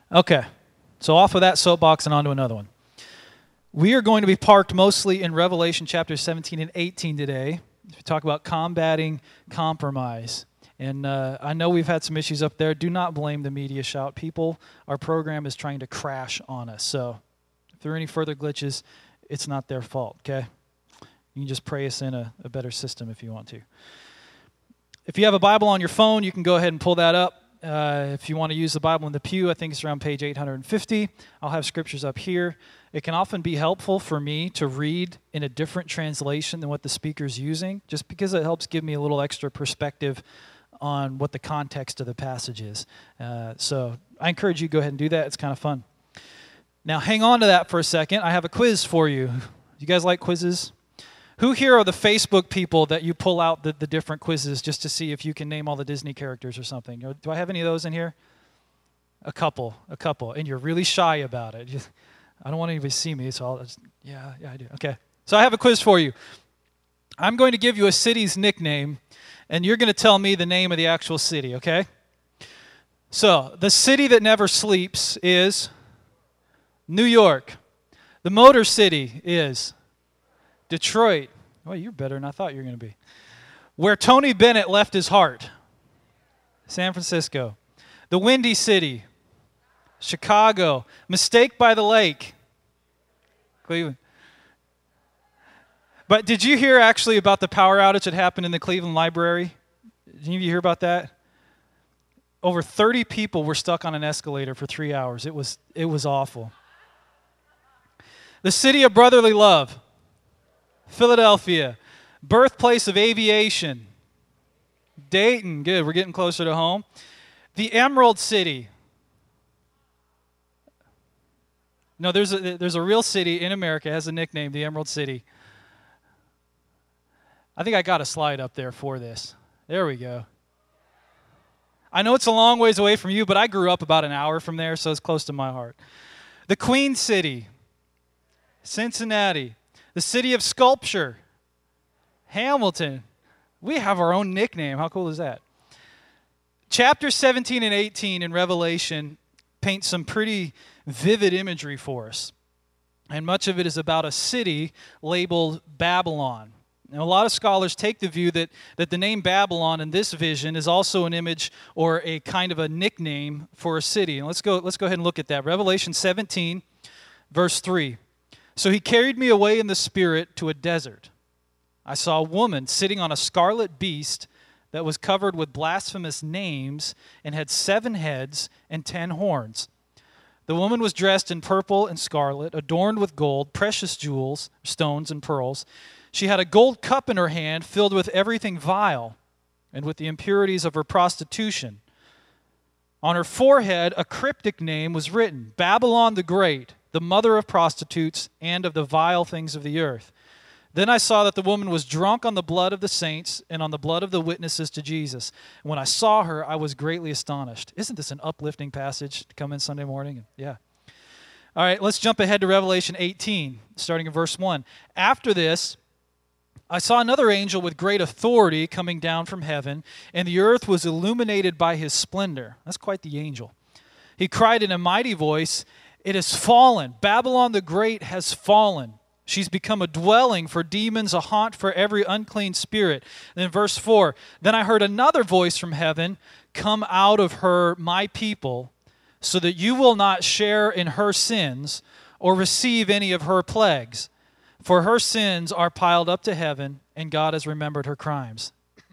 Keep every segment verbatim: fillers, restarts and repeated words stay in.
Okay, so off of that soapbox and on to another one. We are going to be parked mostly in Revelation chapters seventeen and eighteen today. We talk about combating compromise. And uh, I know we've had some issues up there. Do not blame the media shout. People, our program is trying to crash on us. So if there are any further glitches, it's not their fault, okay? You can just pray us in a, a better system if you want to. If you have a Bible on your phone, you can go ahead and pull that up. Uh, if you want to use the Bible in the pew, I think it's around page eight hundred fifty. I'll have scriptures up here. It can often be helpful for me to read in a different translation than what the speaker's using, just because it helps give me a little extra perspective on what the context of the passage is. Uh, so I encourage you to go ahead and do that. It's kind of fun. Now hang on to that for a second. I have a quiz for you. You guys like quizzes? Who here are the Facebook people that you pull out the, the different quizzes just to see if you can name all the Disney characters or something? Do I have any of those in here? A couple, a couple. And you're really shy about it. Just, I don't want anybody to see me, so I'll just, yeah, yeah, I do. Okay. So I have a quiz for you. I'm going to give you a city's nickname, and you're going to tell me the name of the actual city, okay? So the city that never sleeps is New York. The Motor City is Detroit. Well, you're better than I thought you were going to be. Where Tony Bennett left his heart, San Francisco. The Windy City, Chicago. Mistake by the Lake, Cleveland. But did you hear actually about the power outage that happened in the Cleveland Library? Did any of you hear about that? Over thirty people were stuck on an escalator for three hours. It was, it was awful. The city of brotherly love, Philadelphia. Birthplace of aviation, Dayton. Good, we're getting closer to home. The Emerald City. No, there's a, there's a real city in America that has a nickname, the Emerald City. I think I got a slide up there for this. There we go. I know it's a long ways away from you, but I grew up about an hour from there, so it's close to my heart. The Queen City, Cincinnati. The city of sculpture, Hamilton. We have our own nickname. How cool is that? Chapter seventeen and eighteen in Revelation paint some pretty vivid imagery for us. And much of it is about a city labeled Babylon. Now, a lot of scholars take the view that, that the name Babylon in this vision is also an image or a kind of a nickname for a city. And let's go, let's go ahead and look at that. Revelation seventeen, verse three. So he carried me away in the spirit to a desert. I saw a woman sitting on a scarlet beast that was covered with blasphemous names and had seven heads and ten horns. The woman was dressed in purple and scarlet, adorned with gold, precious jewels, stones, and pearls. She had a gold cup in her hand filled with everything vile and with the impurities of her prostitution. On her forehead, a cryptic name was written, Babylon the Great, the mother of prostitutes and of the vile things of the earth. Then I saw that the woman was drunk on the blood of the saints and on the blood of the witnesses to Jesus. And when I saw her, I was greatly astonished. Isn't this an uplifting passage to come in Sunday morning? Yeah. All right, let's jump ahead to Revelation eighteen, starting in verse one. After this, I saw another angel with great authority coming down from heaven, and the earth was illuminated by his splendor. That's quite the angel. He cried in a mighty voice, It has fallen. Babylon the Great has fallen. She's become a dwelling for demons, a haunt for every unclean spirit. And then verse four, Then I heard another voice from heaven, Come out of her, my people, so that you will not share in her sins or receive any of her plagues. For her sins are piled up to heaven, and God has remembered her crimes.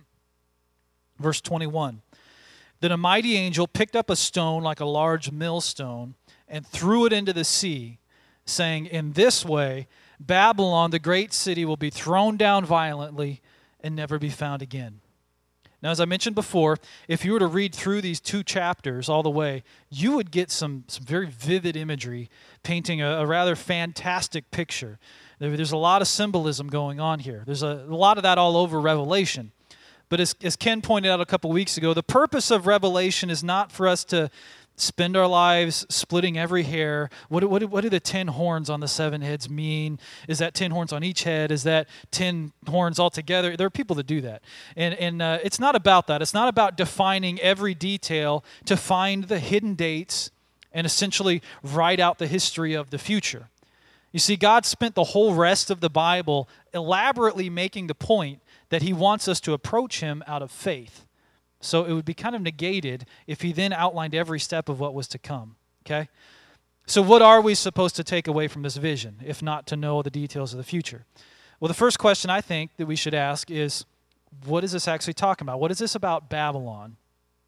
Verse twenty-one, Then a mighty angel picked up a stone like a large millstone and threw it into the sea, saying, In this way, Babylon, the great city, will be thrown down violently and never be found again. Now, as I mentioned before, if you were to read through these two chapters all the way, you would get some, some very vivid imagery painting a, a rather fantastic picture. There, there's a lot of symbolism going on here. There's a, a lot of that all over Revelation. But as, as Ken pointed out a couple weeks ago, the purpose of Revelation is not for us to spend our lives splitting every hair. What, what, what do the ten horns on the seven heads mean? Is that ten horns on each head? Is that ten horns all together? There are people that do that. And, and uh, it's not about that. It's not about defining every detail to find the hidden dates and essentially write out the history of the future. You see, God spent the whole rest of the Bible elaborately making the point that he wants us to approach him out of faith. So it would be kind of negated if he then outlined every step of what was to come, okay? So what are we supposed to take away from this vision, if not to know the details of the future? Well, the first question I think that we should ask is, what is this actually talking about? What is this about Babylon?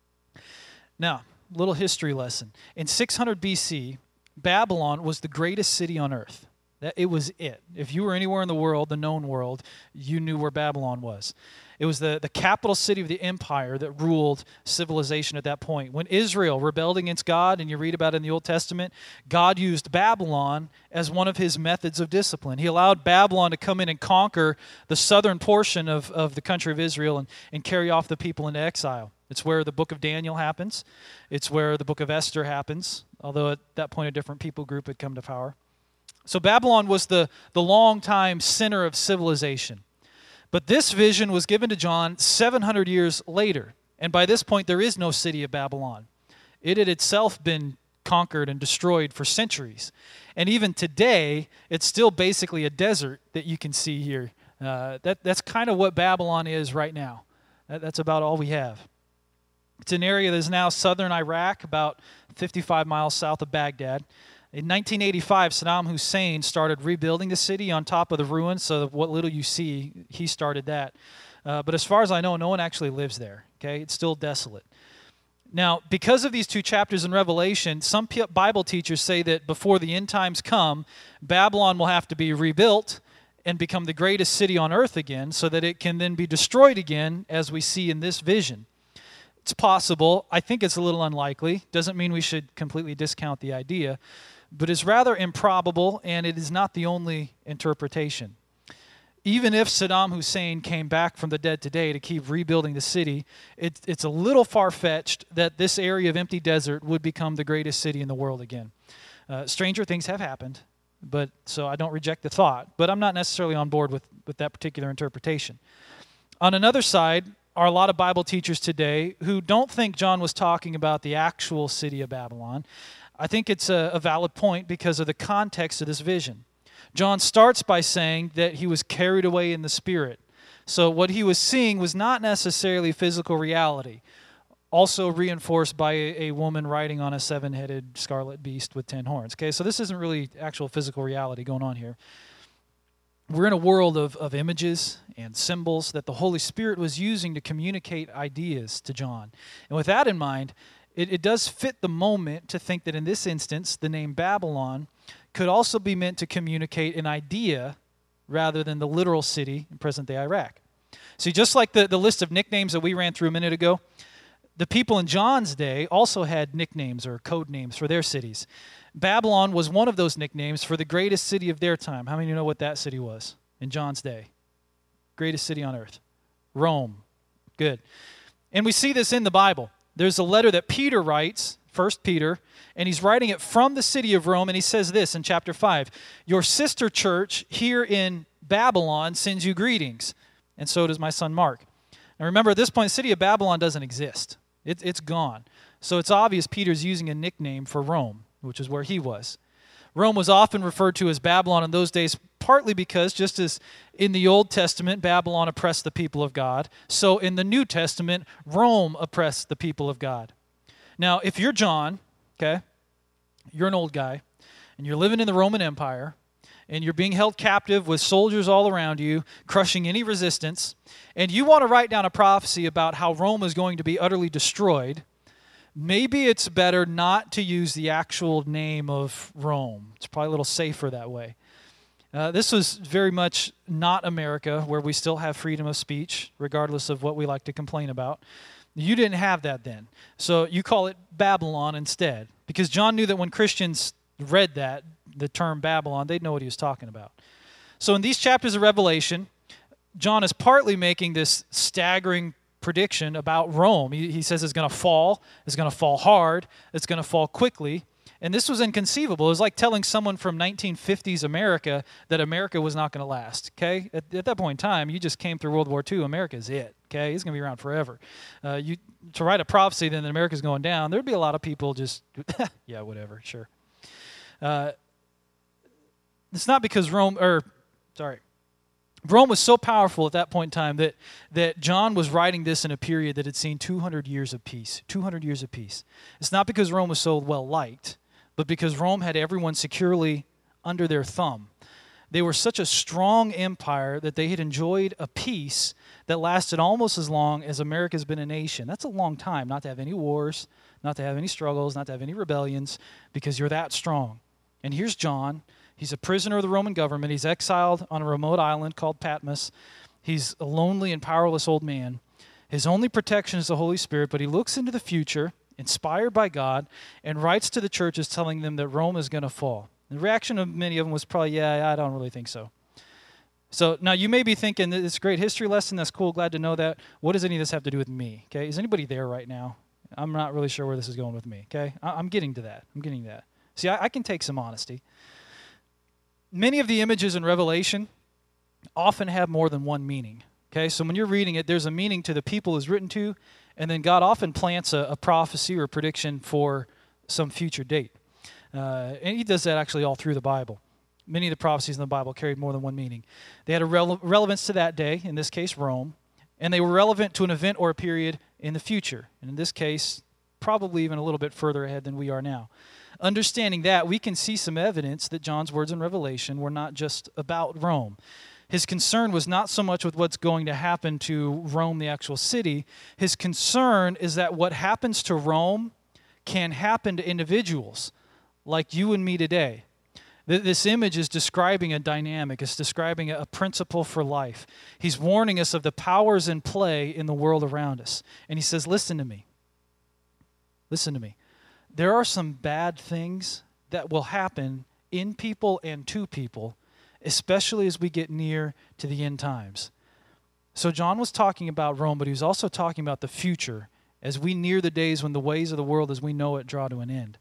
Now, little history lesson. In six hundred B C, Babylon was the greatest city on earth. That it was it. If you were anywhere in the world, the known world, you knew where Babylon was. It was the, the capital city of the empire that ruled civilization at that point. When Israel rebelled against God, and you read about it in the Old Testament, God used Babylon as one of his methods of discipline. He allowed Babylon to come in and conquer the southern portion of, of the country of Israel and, and carry off the people into exile. It's where the book of Daniel happens. It's where the book of Esther happens, although at that point a different people group had come to power. So Babylon was the, the long-time center of civilization. But this vision was given to John seven hundred years later. And by this point, there is no city of Babylon. It had itself been conquered and destroyed for centuries. And even today, it's still basically a desert that you can see here. Uh, that, that's kind of what Babylon is right now. That, that's about all we have. It's an area that is now southern Iraq, about fifty-five miles south of Baghdad. In nineteen eighty-five, Saddam Hussein started rebuilding the city on top of the ruins, so what little you see, he started that. Uh, but as far as I know, no one actually lives there, okay? It's still desolate. Now, because of these two chapters in Revelation, some Bible teachers say that before the end times come, Babylon will have to be rebuilt and become the greatest city on earth again, so that it can then be destroyed again, as we see in this vision. It's possible. I think it's a little unlikely. Doesn't mean we should completely discount the idea, but it's rather improbable, and it is not the only interpretation. Even if Saddam Hussein came back from the dead today to keep rebuilding the city, it, it's a little far-fetched that this area of empty desert would become the greatest city in the world again. Uh, stranger things have happened, but so I don't reject the thought, but I'm not necessarily on board with, with that particular interpretation. On another side are a lot of Bible teachers today who don't think John was talking about the actual city of Babylon. I think it's a, a valid point because of the context of this vision. John starts by saying that he was carried away in the Spirit. So what he was seeing was not necessarily physical reality, also reinforced by a, a woman riding on a seven-headed scarlet beast with ten horns. Okay, so this isn't really actual physical reality going on here. We're in a world of, of images and symbols that the Holy Spirit was using to communicate ideas to John. And with that in mind, it, it does fit the moment to think that in this instance, the name Babylon could also be meant to communicate an idea rather than the literal city in present-day Iraq. See, just like the, the list of nicknames that we ran through a minute ago, the people in John's day also had nicknames or code names for their cities. Babylon was one of those nicknames for the greatest city of their time. How many of you know what that city was in John's day? Greatest city on earth. Rome. Good. And we see this in the Bible. There's a letter that Peter writes, First Peter, and he's writing it from the city of Rome, and he says this in chapter five, "Your sister church here in Babylon sends you greetings, and so does my son Mark." Now remember, at this point, the city of Babylon doesn't exist. It, it's gone. So it's obvious Peter's using a nickname for Rome, which is where he was. Rome was often referred to as Babylon in those days, partly because, just as in the Old Testament, Babylon oppressed the people of God, so in the New Testament, Rome oppressed the people of God. Now, if you're John, okay, you're an old guy, and you're living in the Roman Empire, and you're being held captive with soldiers all around you, crushing any resistance, and you want to write down a prophecy about how Rome is going to be utterly destroyed, maybe it's better not to use the actual name of Rome. It's probably a little safer that way. Uh, this was very much not America, where we still have freedom of speech, regardless of what we like to complain about. You didn't have that then. So you call it Babylon instead, because John knew that when Christians read that, the term Babylon, they'd know what he was talking about. So in these chapters of Revelation, John is partly making this staggering prediction about Rome. He, he says it's going to fall, it's going to fall hard, it's going to fall quickly, And this was inconceivable. It was like telling someone from nineteen fifties America that America was not going to last, okay? At, at that point in time, you just came through World War Two. America's it, okay? It's going to be around forever. Uh, you to write a prophecy then that America's going down, there'd be a lot of people just, yeah, whatever, sure. Uh, it's not because Rome, or, sorry, Rome was so powerful at that point in time that, that John was writing this in a period that had seen two hundred years of peace, two hundred years of peace. It's not because Rome was so well-liked, but because Rome had everyone securely under their thumb. They were such a strong empire that they had enjoyed a peace that lasted almost as long as America's been a nation. That's a long time, not to have any wars, not to have any struggles, not to have any rebellions, because you're that strong. And here's John. He's a prisoner of the Roman government. He's exiled on a remote island called Patmos. He's a lonely and powerless old man. His only protection is the Holy Spirit, but he looks into the future, inspired by God, and writes to the churches telling them that Rome is going to fall. The reaction of many of them was probably, yeah, I don't really think so. So now you may be thinking, this is a great history lesson, that's cool, glad to know that. What does any of this have to do with me? Okay, is anybody there right now? I'm not really sure where this is going with me, okay? I- I'm getting to that. I'm getting to that. See, I, I can take some honesty. Many of the images in Revelation often have more than one meaning. Okay, so when you're reading it, there's a meaning to the people it's written to, and then God often plants a, a prophecy or a prediction for some future date. Uh, and he does that actually all through the Bible. Many of the prophecies in the Bible carried more than one meaning. They had a rele- relevance to that day, in this case Rome, and they were relevant to an event or a period in the future. And in this case, probably even a little bit further ahead than we are now. Understanding that, we can see some evidence that John's words in Revelation were not just about Rome. His concern was not so much with what's going to happen to Rome, the actual city. His concern is that what happens to Rome can happen to individuals like you and me today. This image is describing a dynamic. It's describing a principle for life. He's warning us of the powers in play in the world around us. And he says, listen to me. Listen to me. There are some bad things that will happen in people and to people, especially as we get near to the end times. So John was talking about Rome, but he was also talking about the future as we near the days when the ways of the world as we know it draw to an end.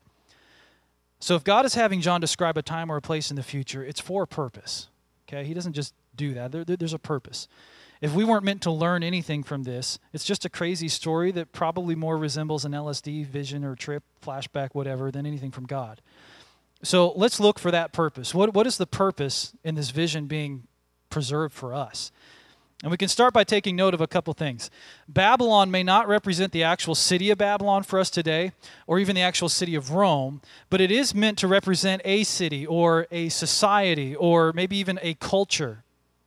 So if God is having John describe a time or a place in the future, it's for a purpose. Okay, he doesn't just do that. There, there, there's a purpose. If we weren't meant to learn anything from this, it's just a crazy story that probably more resembles an L S D, vision, or trip, flashback, whatever, than anything from God. So let's look for that purpose. What, what is the purpose in this vision being preserved for us? And we can start by taking note of a couple things. Babylon may not represent the actual city of Babylon for us today, or even the actual city of Rome, but it is meant to represent a city or a society or maybe even a culture.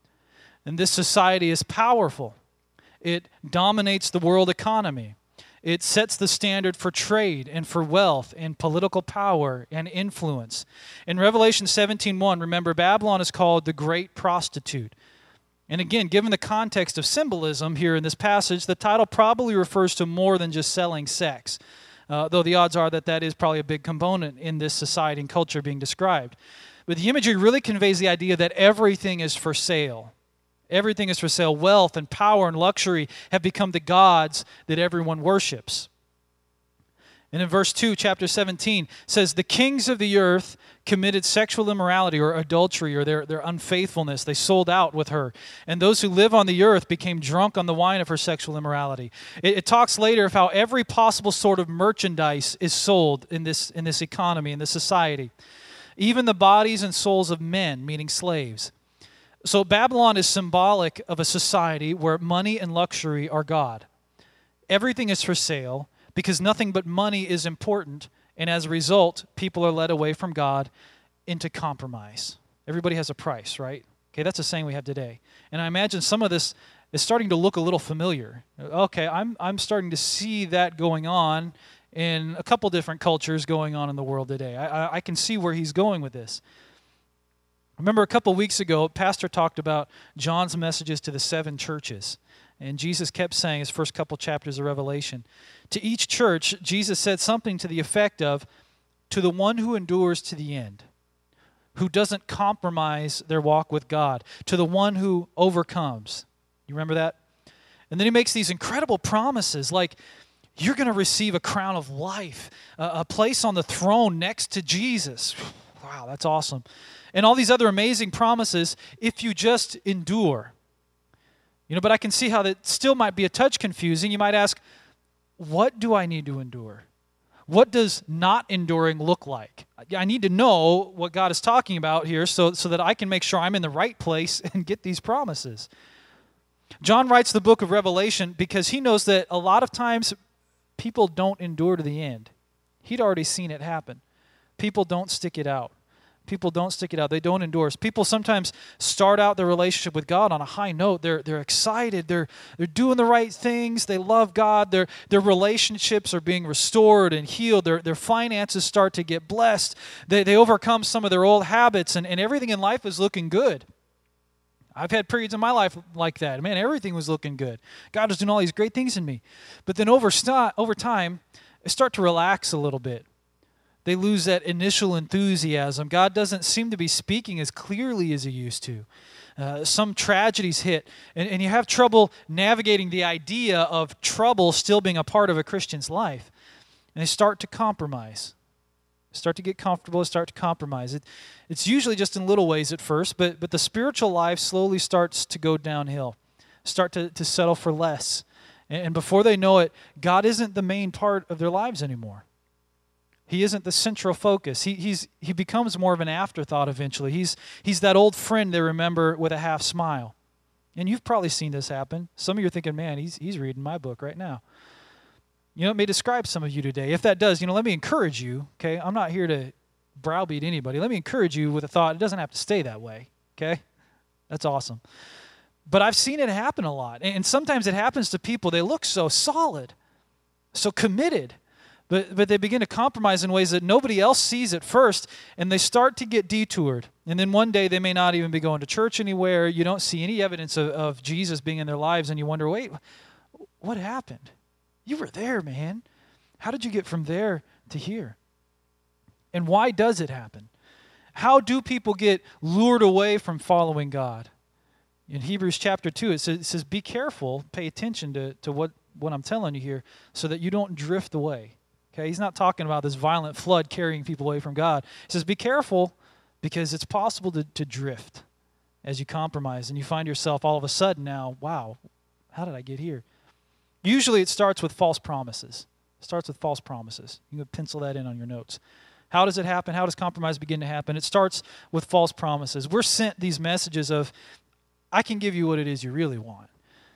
And this society is powerful. It dominates the world economy. It sets the standard for trade and for wealth and political power and influence. In Revelation seventeen one, remember, Babylon is called the great prostitute. And again, given the context of symbolism here in this passage, the title probably refers to more than just selling sex, uh, though the odds are that that is probably a big component in this society and culture being described. But the imagery really conveys the idea that everything is for sale. Everything is for sale. Wealth and power and luxury have become the gods that everyone worships. And in verse two, chapter seventeen, says, the kings of the earth committed sexual immorality or adultery or their, their unfaithfulness. They sold out with her. And those who live on the earth became drunk on the wine of her sexual immorality. It, it talks later of how every possible sort of merchandise is sold in this, in this economy, in this society. Even the bodies and souls of men, meaning slaves. So Babylon is symbolic of a society where money and luxury are God. Everything is for sale because nothing but money is important, and as a result, people are led away from God into compromise. Everybody has a price, right? Okay, that's a saying we have today. And I imagine some of this is starting to look a little familiar. Okay, I'm I'm starting to see that going on in a couple different cultures going on in the world today. I, I, I can see where he's going with this. Remember a couple weeks ago, Pastor talked about John's messages to the seven churches. And Jesus kept saying his first couple chapters of Revelation. To each church, Jesus said something to the effect of, to the one who endures to the end, who doesn't compromise their walk with God, to the one who overcomes. You remember that? And then he makes these incredible promises like, you're going to receive a crown of life, a, a place on the throne next to Jesus. Wow, that's awesome. And all these other amazing promises if you just endure. You know, but I can see how that still might be a touch confusing. You might ask, what do I need to endure? What does not enduring look like? I need to know what God is talking about here so, so that I can make sure I'm in the right place and get these promises. John writes the book of Revelation because he knows that a lot of times people don't endure to the end. He'd already seen it happen. People don't stick it out. People don't stick it out. They don't endure. People sometimes start out their relationship with God on a high note. They're they're excited. They're they're doing the right things. They love God. Their their relationships are being restored and healed. Their their finances start to get blessed. They they overcome some of their old habits, and, and everything in life is looking good. I've had periods in my life like that. Man, everything was looking good. God was doing all these great things in me. But then over, st- over time, I start to relax a little bit. They lose that initial enthusiasm. God doesn't seem to be speaking as clearly as he used to. Uh, some tragedies hit, and, and you have trouble navigating the idea of trouble still being a part of a Christian's life. And they start to compromise. Start to get comfortable, start to compromise. It, it's usually just in little ways at first, but, but the spiritual life slowly starts to go downhill, start to, to settle for less. And, and before they know it, God isn't the main part of their lives anymore. He isn't the central focus. He he's he becomes more of an afterthought eventually. He's he's that old friend they remember with a half smile. And you've probably seen this happen. Some of you are thinking, man, he's he's reading my book right now. You know, it may describe some of you today. If that does, you know, let me encourage you, okay? I'm not here to browbeat anybody. Let me encourage you with a thought. It doesn't have to stay that way, okay? That's awesome. But I've seen it happen a lot. And sometimes it happens to people. They look so solid, so committed. But but they begin to compromise in ways that nobody else sees at first, and they start to get detoured. And then one day they may not even be going to church anywhere. You don't see any evidence of, of Jesus being in their lives, and you wonder, wait, what happened? You were there, man. How did you get from there to here? And why does it happen? How do people get lured away from following God? In Hebrews chapter two, it says, it says be careful, pay attention to, to what, what I'm telling you here, so that you don't drift away. Okay, he's not talking about this violent flood carrying people away from God. He says, be careful because it's possible to, to drift as you compromise and you find yourself all of a sudden now, wow, how did I get here? Usually it starts with false promises. It starts with false promises. You can pencil that in on your notes. How does it happen? How does compromise begin to happen? It starts with false promises. We're sent these messages of, I can give you what it is you really want.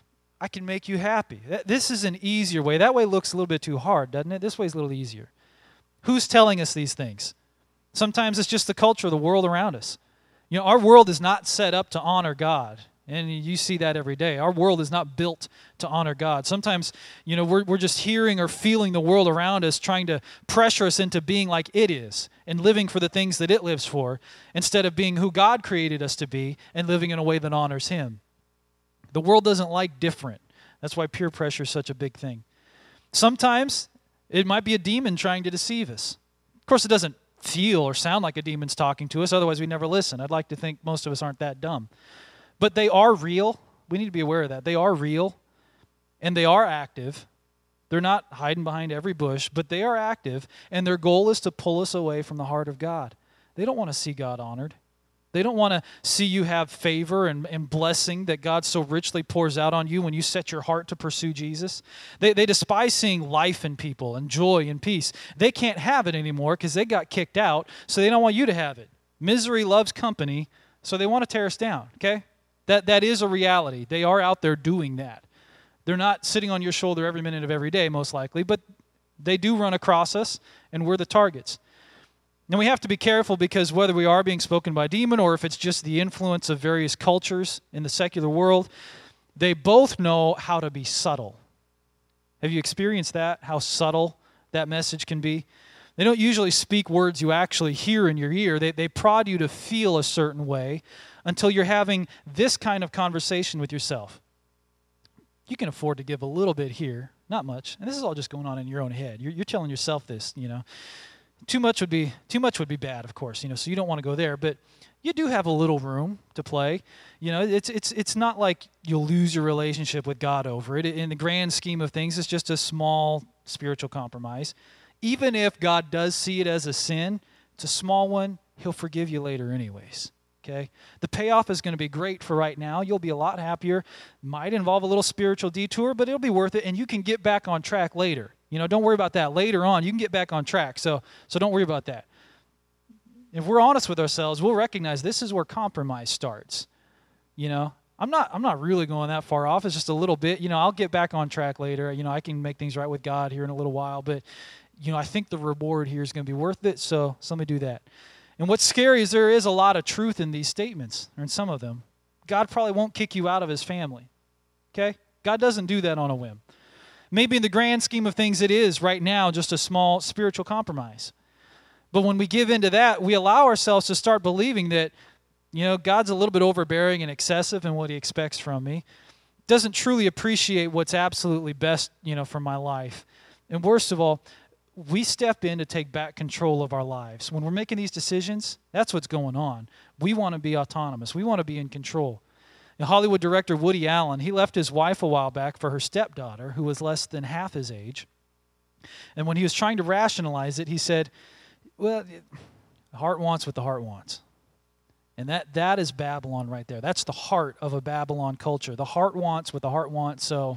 I can make you happy. This is an easier way. That way looks a little bit too hard, doesn't it? This way is a little easier. Who's telling us these things? Sometimes it's just the culture, the world around us. You know, our world is not set up to honor God. And you see that every day. Our world is not built to honor God. Sometimes, you know, we're, we're just hearing or feeling the world around us trying to pressure us into being like it is and living for the things that it lives for instead of being who God created us to be and living in a way that honors Him. The world doesn't like different. That's why peer pressure is such a big thing. Sometimes it might be a demon trying to deceive us. Of course, it doesn't feel or sound like a demon's talking to us. Otherwise, we'd never listen. I'd like to think most of us aren't that dumb. But they are real. We need to be aware of that. They are real, and they are active. They're not hiding behind every bush, but they are active, and their goal is to pull us away from the heart of God. They don't want to see God honored. They don't want to see you have favor and, and blessing that God so richly pours out on you when you set your heart to pursue Jesus. They, they despise seeing life in people and joy and peace. They can't have it anymore because they got kicked out, so they don't want you to have it. Misery loves company, so they want to tear us down, okay? That That is a reality. They are out there doing that. They're not sitting on your shoulder every minute of every day, most likely, but they do run across us, and we're the targets. Now, we have to be careful because whether we are being spoken by a demon or if it's just the influence of various cultures in the secular world, they both know how to be subtle. Have you experienced that, how subtle that message can be? They don't usually speak words you actually hear in your ear. They, they prod you to feel a certain way until you're having this kind of conversation with yourself. You can afford to give a little bit here, not much. And this is all just going on in your own head. You're, you're telling yourself this, you know. Too much would be too much would be bad, of course, you know, so you don't want to go there. But you do have a little room to play. You know, it's it's it's not like you'll lose your relationship with God over it. In the grand scheme of things, it's just a small spiritual compromise. Even if God does see it as a sin, it's a small one, he'll forgive you later anyways. Okay? The payoff is going to be great for right now. You'll be a lot happier. Might involve a little spiritual detour, but it'll be worth it, and you can get back on track later. You know, don't worry about that. Later on, you can get back on track, so so don't worry about that. If we're honest with ourselves, we'll recognize this is where compromise starts. You know, I'm not I'm not really going that far off. It's just a little bit. You know, I'll get back on track later. You know, I can make things right with God here in a little while, but you know, I think the reward here is going to be worth it, so, so let me do that. And what's scary is there is a lot of truth in these statements, or in some of them. God probably won't kick you out of his family, okay? God doesn't do that on a whim. Maybe in the grand scheme of things it is right now just a small spiritual compromise. But when we give into that, we allow ourselves to start believing that, you know, God's a little bit overbearing and excessive in what he expects from me, doesn't truly appreciate what's absolutely best, you know, for my life. And worst of all, we step in to take back control of our lives. When we're making these decisions, that's what's going on. We want to be autonomous. We want to be in control. The Hollywood director Woody Allen, he left his wife a while back for her stepdaughter, who was less than half his age. And when he was trying to rationalize it, he said, well, the heart wants what the heart wants. And that that is Babylon right there. That's the heart of a Babylon culture. The heart wants what the heart wants, so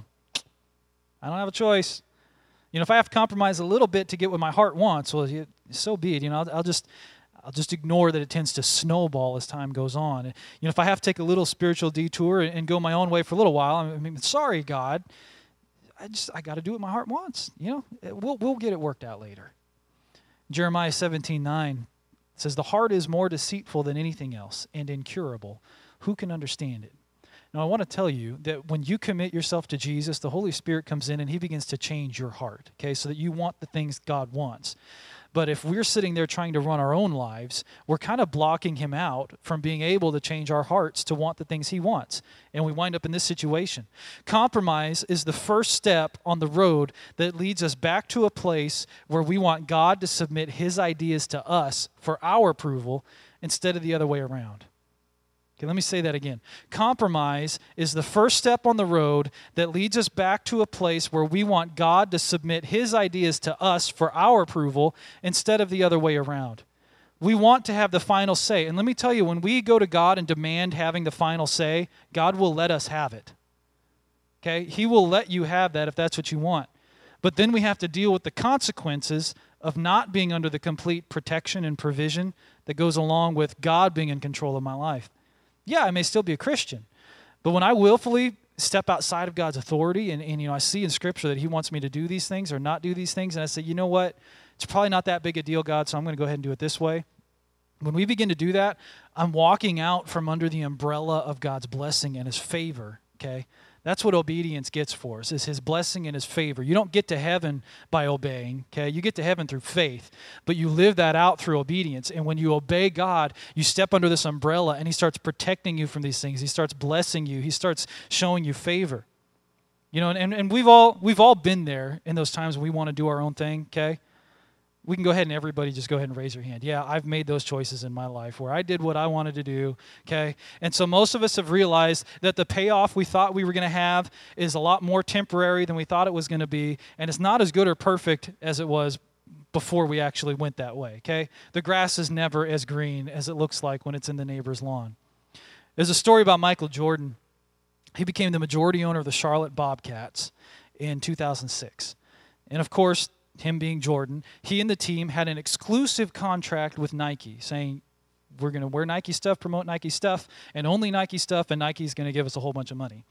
I don't have a choice. You know, if I have to compromise a little bit to get what my heart wants, well, so be it. You know, I'll, I'll just, I'll just ignore that it tends to snowball as time goes on. You know, if I have to take a little spiritual detour and, and go my own way for a little while, I mean, sorry, God, I just, I got to do what my heart wants. You know, we'll we'll get it worked out later. Jeremiah seventeen nine says, "The heart is more deceitful than anything else and incurable. Who can understand it?" Now, I want to tell you that when you commit yourself to Jesus, the Holy Spirit comes in and he begins to change your heart, okay, so that you want the things God wants. But if we're sitting there trying to run our own lives, we're kind of blocking him out from being able to change our hearts to want the things he wants. And we wind up in this situation. Compromise is the first step on the road that leads us back to a place where we want God to submit his ideas to us for our approval instead of the other way around. Okay, let me say that again. Compromise is the first step on the road that leads us back to a place where we want God to submit his ideas to us for our approval instead of the other way around. We want to have the final say. And let me tell you, when we go to God and demand having the final say, God will let us have it. Okay? He will let you have that if that's what you want. But then we have to deal with the consequences of not being under the complete protection and provision that goes along with God being in control of my life. Yeah, I may still be a Christian, but when I willfully step outside of God's authority and, and you know, I see in Scripture that he wants me to do these things or not do these things, and I say, you know what, it's probably not that big a deal, God, so I'm going to go ahead and do it this way. When we begin to do that, I'm walking out from under the umbrella of God's blessing and his favor, okay? That's what obedience gets for us, is his blessing and his favor. You don't get to heaven by obeying, okay? You get to heaven through faith, but you live that out through obedience. And when you obey God, you step under this umbrella and he starts protecting you from these things. He starts blessing you. He starts showing you favor. You know, and, and we've all we've all been there in those times when we want to do our own thing, okay? We can go ahead and everybody just go ahead and raise your hand. Yeah, I've made those choices in my life where I did what I wanted to do, okay? And so most of us have realized that the payoff we thought we were going to have is a lot more temporary than we thought it was going to be, and it's not as good or perfect as it was before we actually went that way, okay? The grass is never as green as it looks like when it's in the neighbor's lawn. There's a story about Michael Jordan. He became the majority owner of the Charlotte Bobcats in two thousand six. And of course, him being Jordan, he and the team had an exclusive contract with Nike saying, we're going to wear Nike stuff, promote Nike stuff, and only Nike stuff, and Nike's going to give us a whole bunch of money.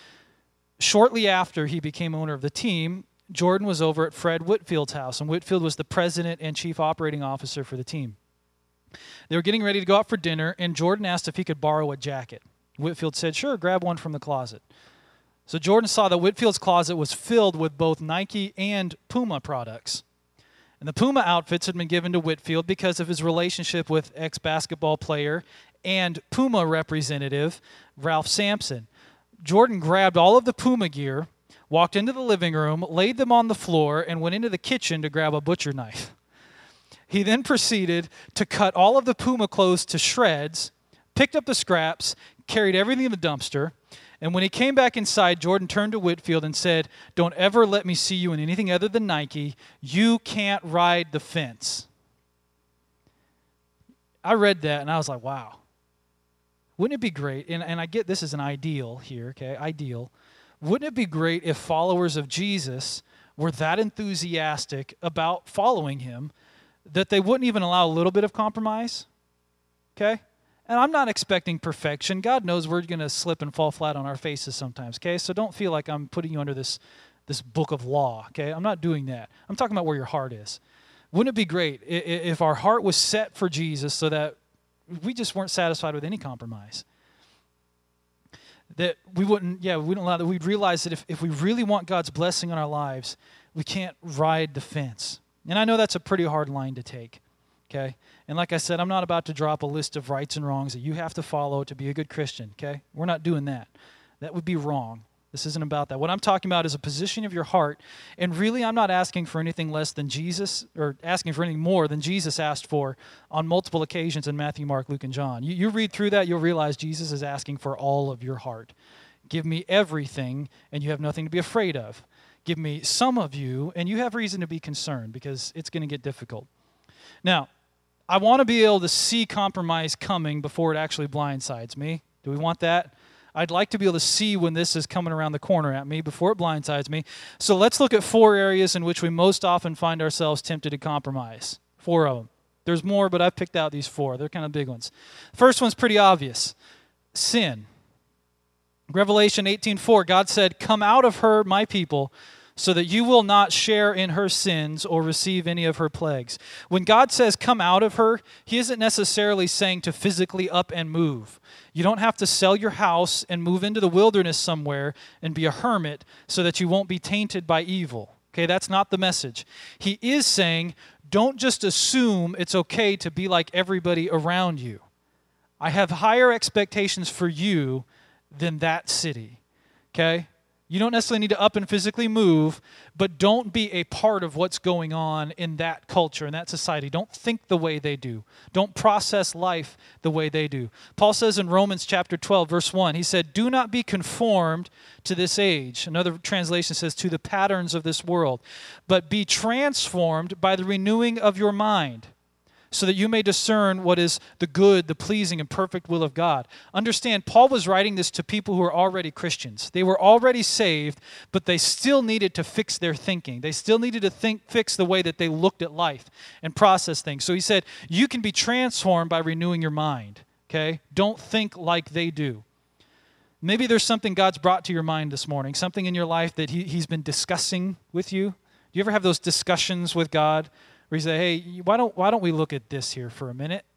Shortly after he became owner of the team, Jordan was over at Fred Whitfield's house, and Whitfield was the president and chief operating officer for the team. They were getting ready to go out for dinner, and Jordan asked if he could borrow a jacket. Whitfield said, sure, grab one from the closet. So Jordan saw that Whitfield's closet was filled with both Nike and Puma products. And the Puma outfits had been given to Whitfield because of his relationship with ex-basketball player and Puma representative Ralph Sampson. Jordan grabbed all of the Puma gear, walked into the living room, laid them on the floor, and went into the kitchen to grab a butcher knife. He then proceeded to cut all of the Puma clothes to shreds, picked up the scraps, carried everything in the dumpster, And when he came back inside, Jordan turned to Whitfield and said, "Don't ever let me see you in anything other than Nike. You can't ride the fence." I read that and I was like, wow. Wouldn't it be great, and, and I get this is an ideal here, okay, ideal. Wouldn't it be great if followers of Jesus were that enthusiastic about following him that they wouldn't even allow a little bit of compromise, okay? And I'm not expecting perfection. God knows we're going to slip and fall flat on our faces sometimes, okay? So don't feel like I'm putting you under this, this book of law, okay? I'm not doing that. I'm talking about where your heart is. Wouldn't it be great if our heart was set for Jesus so that we just weren't satisfied with any compromise? That we wouldn't, yeah, we wouldn't allow that. We'd realize that if, if we really want God's blessing on our lives, we can't ride the fence. And I know that's a pretty hard line to take, okay? And like I said, I'm not about to drop a list of rights and wrongs that you have to follow to be a good Christian, okay? We're not doing that. That would be wrong. This isn't about that. What I'm talking about is a position of your heart. And really, I'm not asking for anything less than Jesus, or asking for anything more than Jesus asked for on multiple occasions in Matthew, Mark, Luke, and John. You, you read through that, you'll realize Jesus is asking for all of your heart. Give me everything, and you have nothing to be afraid of. Give me some of you, and you have reason to be concerned because it's going to get difficult. Now, I want to be able to see compromise coming before it actually blindsides me. Do we want that? I'd like to be able to see when this is coming around the corner at me before it blindsides me. So let's look at four areas in which we most often find ourselves tempted to compromise. Four of them. There's more, but I've picked out these four. They're kind of big ones. First one's pretty obvious. Sin. Revelation eighteen four, God said, "Come out of her, my people, so that you will not share in her sins or receive any of her plagues." When God says come out of her, he isn't necessarily saying to physically up and move. You don't have to sell your house and move into the wilderness somewhere and be a hermit so that you won't be tainted by evil. Okay, that's not the message. He is saying, don't just assume it's okay to be like everybody around you. I have higher expectations for you than that city. Okay? You don't necessarily need to up and physically move, but don't be a part of what's going on in that culture, in that society. Don't think the way they do. Don't process life the way they do. Paul says in Romans chapter twelve, verse one, he said, "Do not be conformed to this age." Another translation says, "to the patterns of this world, but be transformed by the renewing of your mind, so that you may discern what is the good, the pleasing, and perfect will of God." Understand, Paul was writing this to people who were already Christians. They were already saved, but they still needed to fix their thinking. They still needed to think, fix the way that they looked at life and process things. So he said, you can be transformed by renewing your mind, okay? Don't think like they do. Maybe there's something God's brought to your mind this morning, something in your life that he, he's been discussing with you. Do you ever have those discussions with God where you say, hey, why don't why don't we look at this here for a minute?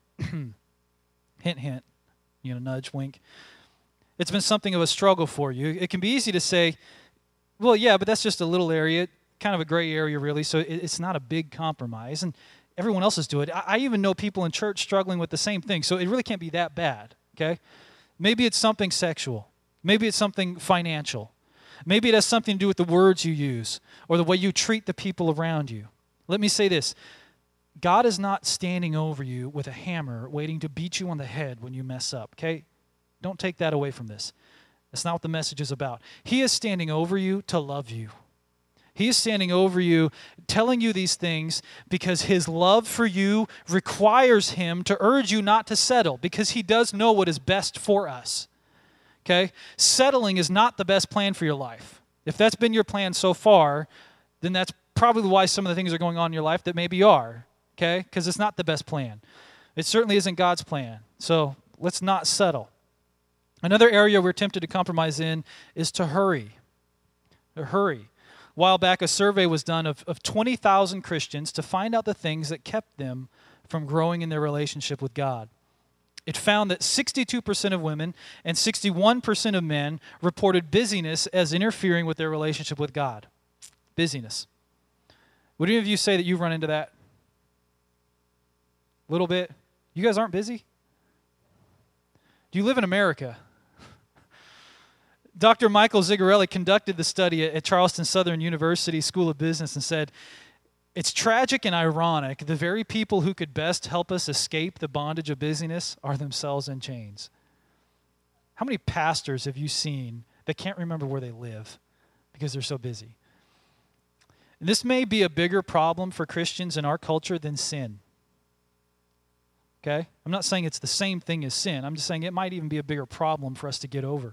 Hint, hint, you know, nudge, wink. It's been something of a struggle for you. It can be easy to say, well, yeah, but that's just a little area, kind of a gray area really, so it, it's not a big compromise, and everyone else is doing it. I, I even know people in church struggling with the same thing, so it really can't be that bad, okay? Maybe it's something sexual. Maybe it's something financial. Maybe it has something to do with the words you use or the way you treat the people around you. Let me say this. God is not standing over you with a hammer waiting to beat you on the head when you mess up, okay? Don't take that away from this. That's not what the message is about. He is standing over you to love you. He is standing over you, telling you these things because his love for you requires him to urge you not to settle, because he does know what is best for us, okay? Settling is not the best plan for your life. If that's been your plan so far, then that's probably why some of the things are going on in your life that maybe are, okay? Because it's not the best plan. It certainly isn't God's plan. So let's not settle. Another area we're tempted to compromise in is to hurry. To hurry. A while back, a survey was done of, of twenty thousand Christians to find out the things that kept them from growing in their relationship with God. It found that sixty-two percent of women and sixty-one percent of men reported busyness as interfering with their relationship with God. Busyness. Would any of you say that you've run into that? A little bit? You guys aren't busy? Do you live in America? Doctor Michael Zigarelli conducted the study at Charleston Southern University School of Business and said, it's tragic and ironic, the very people who could best help us escape the bondage of busyness are themselves in chains. How many pastors have you seen They can't remember where they live because they're so busy. And this may be a bigger problem for Christians in our culture than sin. Okay? I'm not saying it's the same thing as sin. I'm just saying it might even be a bigger problem for us to get over.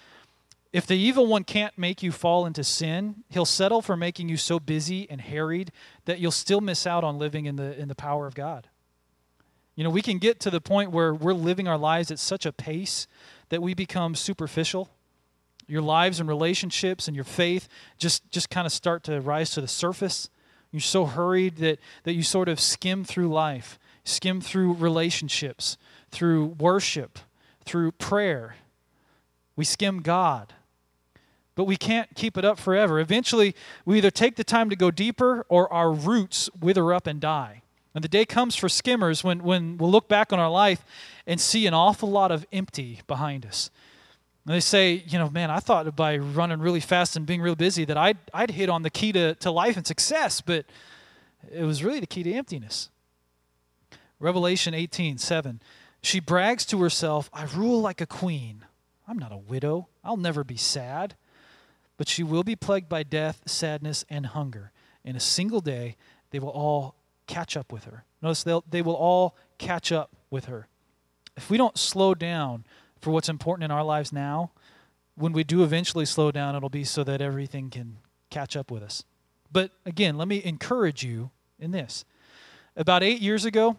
If the evil one can't make you fall into sin, he'll settle for making you so busy and harried that you'll still miss out on living in the in the power of God. You know, we can get to the point where we're living our lives at such a pace that we become superficial. Your lives and relationships and your faith just, just kind of start to rise to the surface. You're so hurried that, that you sort of skim through life, skim through relationships, through worship, through prayer. We skim God. But we can't keep it up forever. Eventually, we either take the time to go deeper or our roots wither up and die. And the day comes for skimmers when, when we'll look back on our life and see an awful lot of empty behind us. And they say, you know, man, I thought by running really fast and being real busy that I'd, I'd hit on the key to, to life and success, but it was really the key to emptiness. Revelation eighteen seven, she brags to herself, I rule like a queen. I'm not a widow. I'll never be sad. But she will be plagued by death, sadness, and hunger. In a single day, they will all catch up with her. Notice they'll, they will all catch up with her. If we don't slow down for what's important in our lives now, when we do eventually slow down, it'll be so that everything can catch up with us. But again, let me encourage you in this. About eight years ago,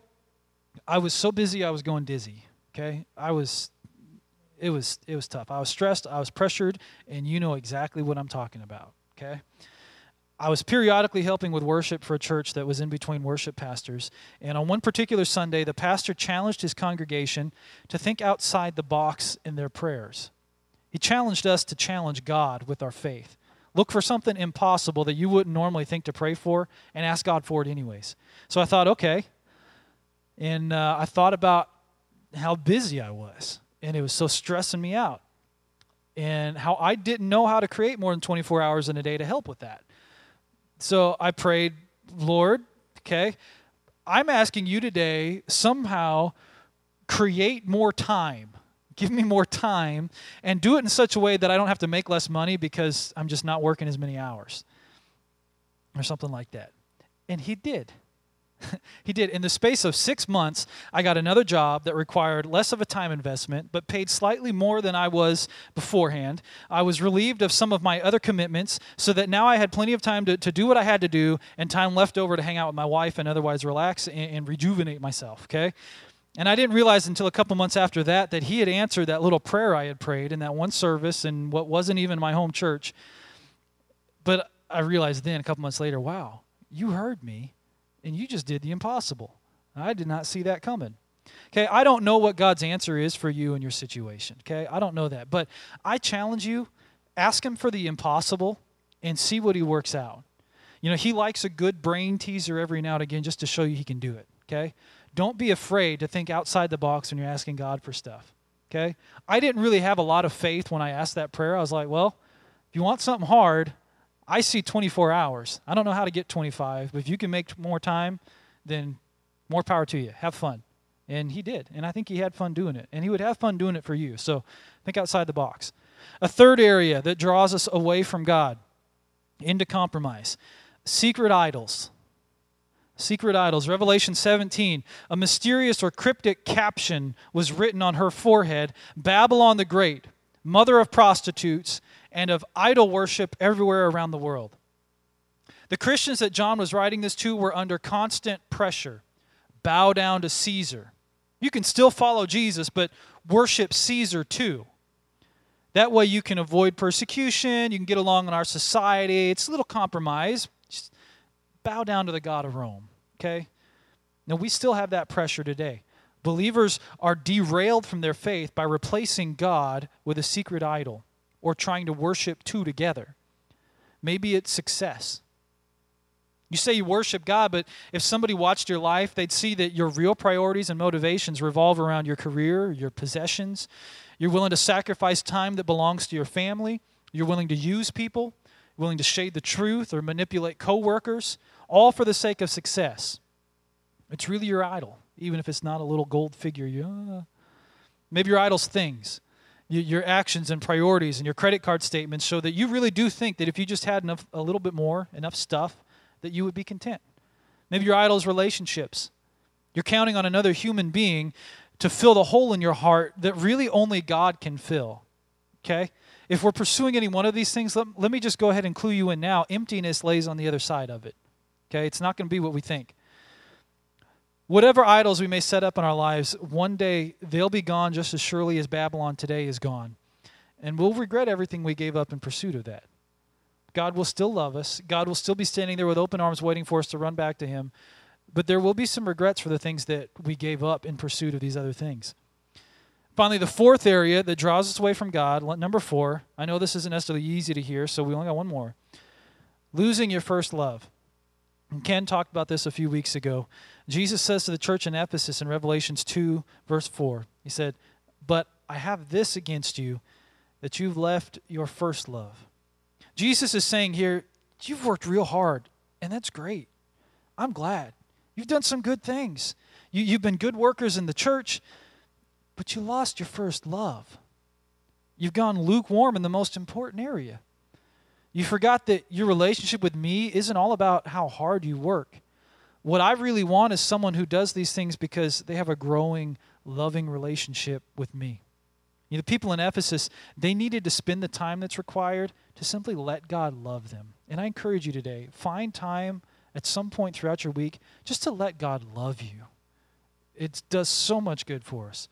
I was so busy I was going dizzy. Okay? I was it was it was tough. I was stressed, I was pressured, and you know exactly what I'm talking about. Okay? I was periodically helping with worship for a church that was in between worship pastors. And on one particular Sunday, the pastor challenged his congregation to think outside the box in their prayers. He challenged us to challenge God with our faith. Look for something impossible that you wouldn't normally think to pray for and ask God for it anyways. So I thought, okay. And uh, I thought about how busy I was. And it was so stressing me out. And how I didn't know how to create more than twenty-four hours in a day to help with that. So I prayed, Lord, okay, I'm asking you today somehow create more time. Give me more time and do it in such a way that I don't have to make less money because I'm just not working as many hours or something like that. And he did. He did. In the space of six months, I got another job that required less of a time investment, but paid slightly more than I was beforehand. I was relieved of some of my other commitments so that now I had plenty of time to, to do what I had to do and time left over to hang out with my wife and otherwise relax and, and rejuvenate myself, okay? And I didn't realize until a couple months after that that he had answered that little prayer I had prayed in that one service in what wasn't even my home church. But I realized then, a couple months later, wow, you heard me. And you just did the impossible. I did not see that coming. Okay, I don't know what God's answer is for you in your situation. Okay, I don't know that. But I challenge you, ask him for the impossible and see what he works out. You know, he likes a good brain teaser every now and again just to show you he can do it. Okay, don't be afraid to think outside the box when you're asking God for stuff. Okay, I didn't really have a lot of faith when I asked that prayer. I was like, well, if you want something hard, I see twenty-four hours. I don't know how to get twenty-five, but if you can make more time, then more power to you. Have fun. And he did. And I think he had fun doing it. And he would have fun doing it for you. So think outside the box. A third area that draws us away from God, into compromise. Secret idols. Secret idols. Revelation seventeen, a mysterious or cryptic caption was written on her forehead, Babylon the Great, mother of prostitutes, and of idol worship everywhere around the world. The Christians that John was writing this to were under constant pressure. Bow down to Caesar. You can still follow Jesus, but worship Caesar too. That way you can avoid persecution, you can get along in our society. It's a little compromise. Just bow down to the God of Rome, okay? Now we still have that pressure today. Believers are derailed from their faith by replacing God with a secret idol, or trying to worship two together. Maybe it's success. You say you worship God, but if somebody watched your life, they'd see that your real priorities and motivations revolve around your career, your possessions. You're willing to sacrifice time that belongs to your family. You're willing to use people, willing to shade the truth or manipulate coworkers, all for the sake of success. It's really your idol, even if it's not a little gold figure. You, uh, maybe your idol's things. Y- Your actions and priorities and your credit card statements show that you really do think that if you just had enough, a little bit more, enough stuff, that you would be content. Maybe your idol is relationships. You're counting on another human being to fill the hole in your heart that really only God can fill. Okay? If we're pursuing any one of these things, let, let me just go ahead and clue you in now. Emptiness lays on the other side of it. Okay? It's not going to be what we think. Whatever idols we may set up in our lives, one day they'll be gone just as surely as Babylon today is gone. And we'll regret everything we gave up in pursuit of that. God will still love us. God will still be standing there with open arms waiting for us to run back to Him. But there will be some regrets for the things that we gave up in pursuit of these other things. Finally, the fourth area that draws us away from God, number four, I know this isn't necessarily easy to hear, so we only got one more. Losing your first love. And Ken talked about this a few weeks ago. Jesus says to the church in Ephesus in Revelations two, verse four, He said, "But I have this against you, that you've left your first love." Jesus is saying here, you've worked real hard, and that's great. I'm glad. You've done some good things. You, you've been good workers in the church, but you lost your first love. You've gone lukewarm in the most important area. You forgot that your relationship with me isn't all about how hard you work. What I really want is someone who does these things because they have a growing, loving relationship with me. You know, the people in Ephesus, they needed to spend the time that's required to simply let God love them. And I encourage you today, find time at some point throughout your week just to let God love you. It does so much good for us.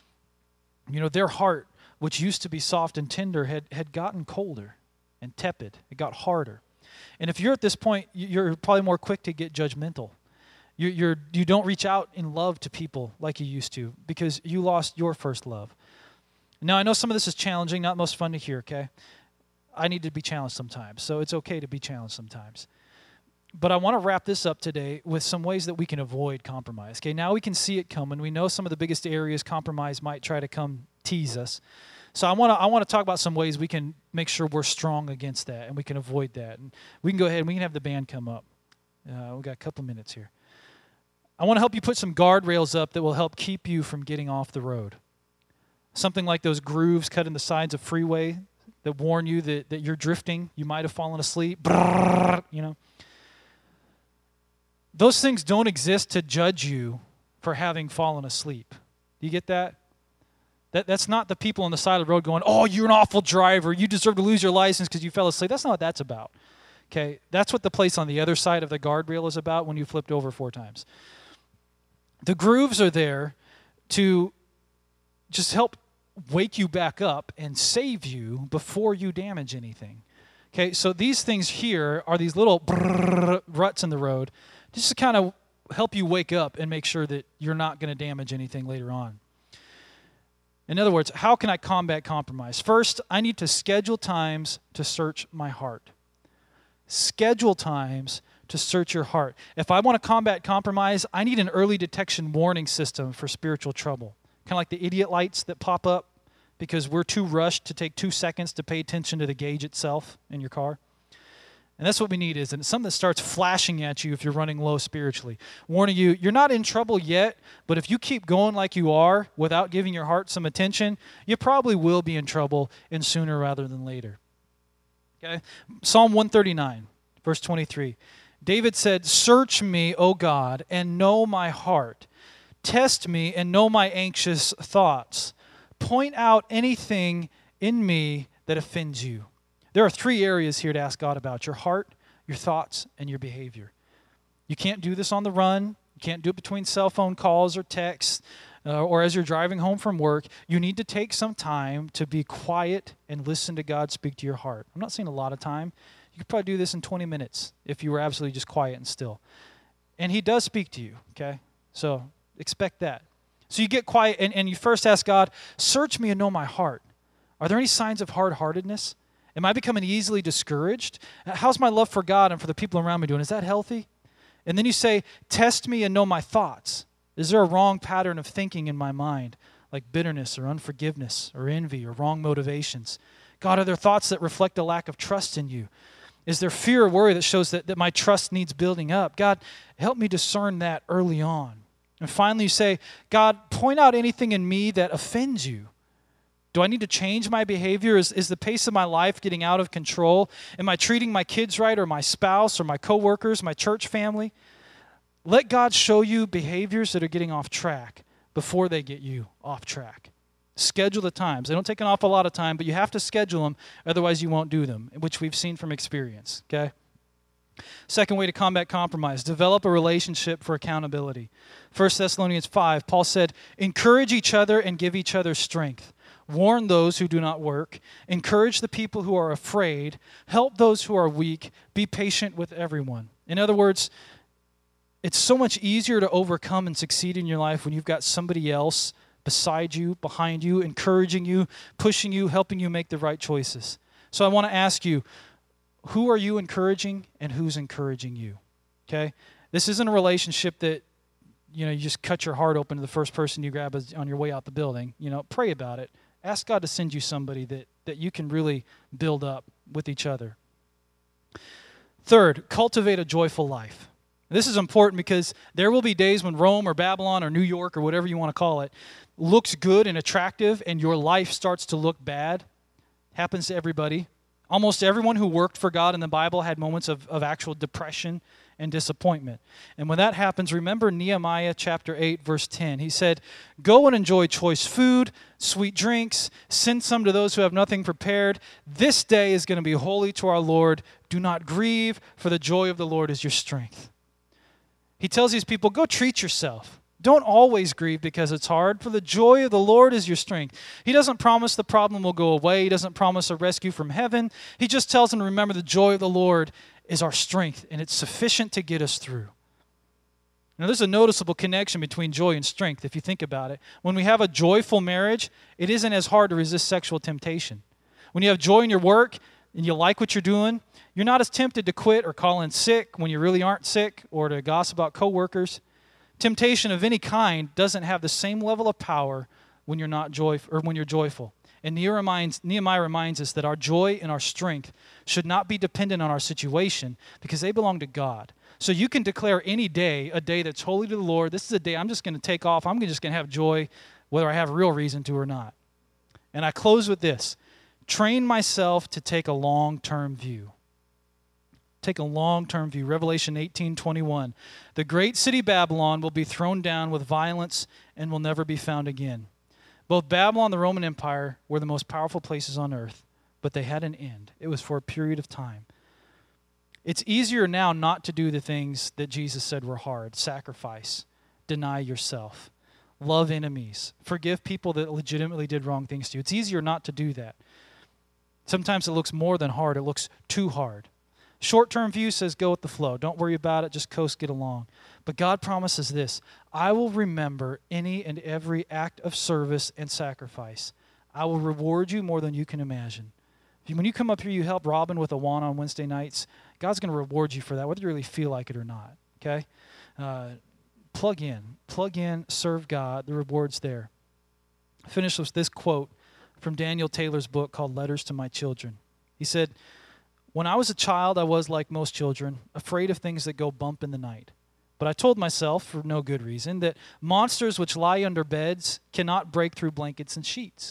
You know, their heart, which used to be soft and tender, had, had gotten colder and tepid. It got harder. And if you're at this point, you're probably more quick to get judgmental. You, you're, you don't reach out in love to people like you used to because you lost your first love. Now, I know some of this is challenging, not most fun to hear, okay? I need to be challenged sometimes, so it's okay to be challenged sometimes. But I want to wrap this up today with some ways that we can avoid compromise. Okay, now we can see it coming. We know some of the biggest areas compromise might try to come tease us. So I want to I want to talk about some ways we can make sure we're strong against that and we can avoid that. And we can go ahead and we can have the band come up. Uh, we've got a couple minutes here. I want to help you put some guardrails up that will help keep you from getting off the road. Something like those grooves cut in the sides of freeway that warn you that, that you're drifting. You might have fallen asleep. Brrr, you know. Those things don't exist to judge you for having fallen asleep. Do you get that? That that's not the people on the side of the road going, "Oh, you're an awful driver. You deserve to lose your license because you fell asleep." That's not what that's about. Okay? That's what the place on the other side of the guardrail is about when you flipped over four times. The grooves are there to just help wake you back up and save you before you damage anything. Okay, so these things here are these little brrr, ruts in the road just to kind of help you wake up and make sure that you're not going to damage anything later on. In other words, how can I combat compromise? First, I need to schedule times to search my heart. Schedule times to search your heart. If I want to combat compromise, I need an early detection warning system for spiritual trouble. Kind of like the idiot lights that pop up because we're too rushed to take two seconds to pay attention to the gauge itself in your car. And that's what we need is and it's something that starts flashing at you if you're running low spiritually. Warning you, you're not in trouble yet, but if you keep going like you are without giving your heart some attention, you probably will be in trouble and sooner rather than later. Okay? Psalm one thirty-nine, verse twenty-three. David said, "Search me, O God, and know my heart. Test me and know my anxious thoughts. Point out anything in me that offends you." There are three areas here to ask God about: your heart, your thoughts, and your behavior. You can't do this on the run. You can't do it between cell phone calls or texts uh, or as you're driving home from work. You need to take some time to be quiet and listen to God speak to your heart. I'm not saying a lot of time. You could probably do this in twenty minutes if you were absolutely just quiet and still. And He does speak to you, okay? So expect that. So you get quiet and, and you first ask God, "Search me and know my heart. Are there any signs of hard-heartedness? Am I becoming easily discouraged? How's my love for God and for the people around me doing? Is that healthy?" And then you say, "Test me and know my thoughts. Is there a wrong pattern of thinking in my mind, like bitterness or unforgiveness or envy or wrong motivations? God, are there thoughts that reflect a lack of trust in you? Is there fear or worry that shows that, that my trust needs building up? God, help me discern that early on." And finally you say, "God, point out anything in me that offends you. Do I need to change my behavior? Is, is the pace of my life getting out of control? Am I treating my kids right, or my spouse, or my coworkers, my church family? Let God show you behaviors that are getting off track before they get you off track. Schedule the times. They don't take an awful lot of time, but you have to schedule them, otherwise you won't do them, which we've seen from experience, okay? Second way to combat compromise, develop a relationship for accountability. First Thessalonians five, Paul said, encourage each other and give each other strength. Warn those who do not work. Encourage the people who are afraid. Help those who are weak. Be patient with everyone. In other words, it's so much easier to overcome and succeed in your life when you've got somebody else beside you, behind you, encouraging you, pushing you, helping you make the right choices. So I want to ask you, who are you encouraging and who's encouraging you? Okay? This isn't a relationship that, you know, you just cut your heart open to the first person you grab on your way out the building. You know, pray about it. Ask God to send you somebody that, that you can really build up with each other. Third, cultivate a joyful life. This is important because there will be days when Rome or Babylon or New York or whatever you want to call it looks good and attractive and your life starts to look bad. Happens to everybody. Almost everyone who worked for God in the Bible had moments of, of actual depression and disappointment. And when that happens, remember Nehemiah chapter eight, verse ten. He said, go and enjoy choice food, sweet drinks, send some to those who have nothing prepared. This day is going to be holy to our Lord. Do not grieve, for the joy of the Lord is your strength. He tells these people, go treat yourself. Don't always grieve because it's hard, for the joy of the Lord is your strength. He doesn't promise the problem will go away. He doesn't promise a rescue from heaven. He just tells them to remember the joy of the Lord is our strength, and it's sufficient to get us through. Now, there's a noticeable connection between joy and strength if you think about it. When we have a joyful marriage, it isn't as hard to resist sexual temptation. When you have joy in your work and you like what you're doing, you're not as tempted to quit or call in sick when you really aren't sick, or to gossip about coworkers. Temptation of any kind doesn't have the same level of power when you're not joy or when you're joyful. And Nehemiah reminds, Nehemiah reminds us that our joy and our strength should not be dependent on our situation because they belong to God. So you can declare any day a day that's holy to the Lord. This is a day I'm just going to take off. I'm just going to have joy whether I have a real reason to or not. And I close with this. Train myself to take a long-term view. Take a long-term view. Revelation eighteen twenty-one. The great city Babylon will be thrown down with violence and will never be found again. Both Babylon and the Roman Empire were the most powerful places on earth, but they had an end. It was for a period of time. It's easier now not to do the things that Jesus said were hard. Sacrifice, deny yourself, love enemies, forgive people that legitimately did wrong things to you. It's easier not to do that. Sometimes it looks more than hard. It looks too hard. Short-term view says go with the flow. Don't worry about it. Just coast, get along. But God promises this. I will remember any and every act of service and sacrifice. I will reward you more than you can imagine. When you come up here, you help Robin with Awana on Wednesday nights. God's going to reward you for that, whether you really feel like it or not. Okay? Uh, plug in. Plug in. Serve God. The reward's there. I finish with this quote from Daniel Taylor's book called Letters to My Children. He said, when I was a child, I was, like most children, afraid of things that go bump in the night. But I told myself, for no good reason, that monsters which lie under beds cannot break through blankets and sheets.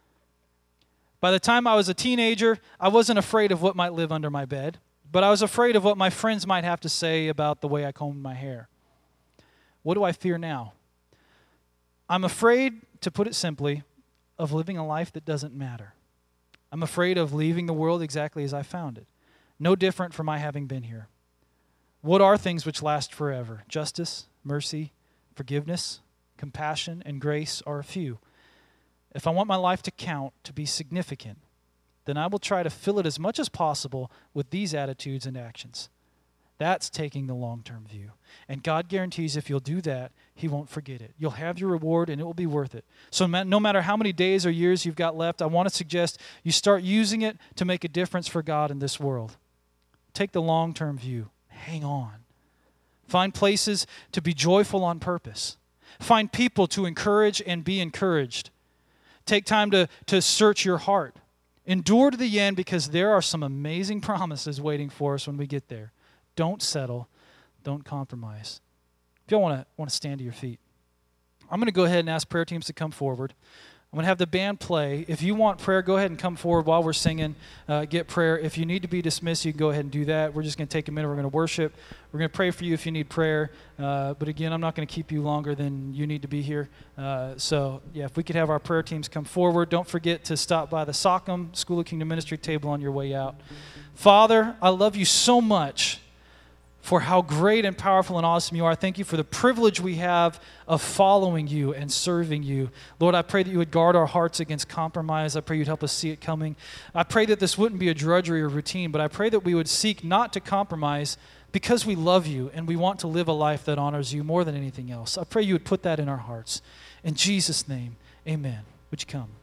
By the time I was a teenager, I wasn't afraid of what might live under my bed, but I was afraid of what my friends might have to say about the way I combed my hair. What do I fear now? I'm afraid, to put it simply, of living a life that doesn't matter. I'm afraid of leaving the world exactly as I found it. No different from my having been here. What are things which last forever? Justice, mercy, forgiveness, compassion, and grace are a few. If I want my life to count, to be significant, then I will try to fill it as much as possible with these attitudes and actions. That's taking the long-term view. And God guarantees if you'll do that, He won't forget it. You'll have your reward and it will be worth it. So no matter how many days or years you've got left, I want to suggest you start using it to make a difference for God in this world. Take the long-term view. Hang on. Find places to be joyful on purpose. Find people to encourage and be encouraged. Take time to, to search your heart. Endure to the end because there are some amazing promises waiting for us when we get there. Don't settle. Don't compromise. If y'all want to want to stand to your feet, I'm going to go ahead and ask prayer teams to come forward. I'm going to have the band play. If you want prayer, go ahead and come forward while we're singing. Uh, get prayer. If you need to be dismissed, you can go ahead and do that. We're just going to take a minute. We're going to worship. We're going to pray for you if you need prayer. Uh, but again, I'm not going to keep you longer than you need to be here. Uh, so, yeah, if we could have our prayer teams come forward. Don't forget to stop by the Sockham School of Kingdom Ministry table on your way out. Father, I love you so much for how great and powerful and awesome you are. Thank you for the privilege we have of following you and serving you. Lord, I pray that you would guard our hearts against compromise. I pray you'd help us see it coming. I pray that this wouldn't be a drudgery or routine, but I pray that we would seek not to compromise because we love you and we want to live a life that honors you more than anything else. I pray you would put that in our hearts. In Jesus' name, amen. Would you come?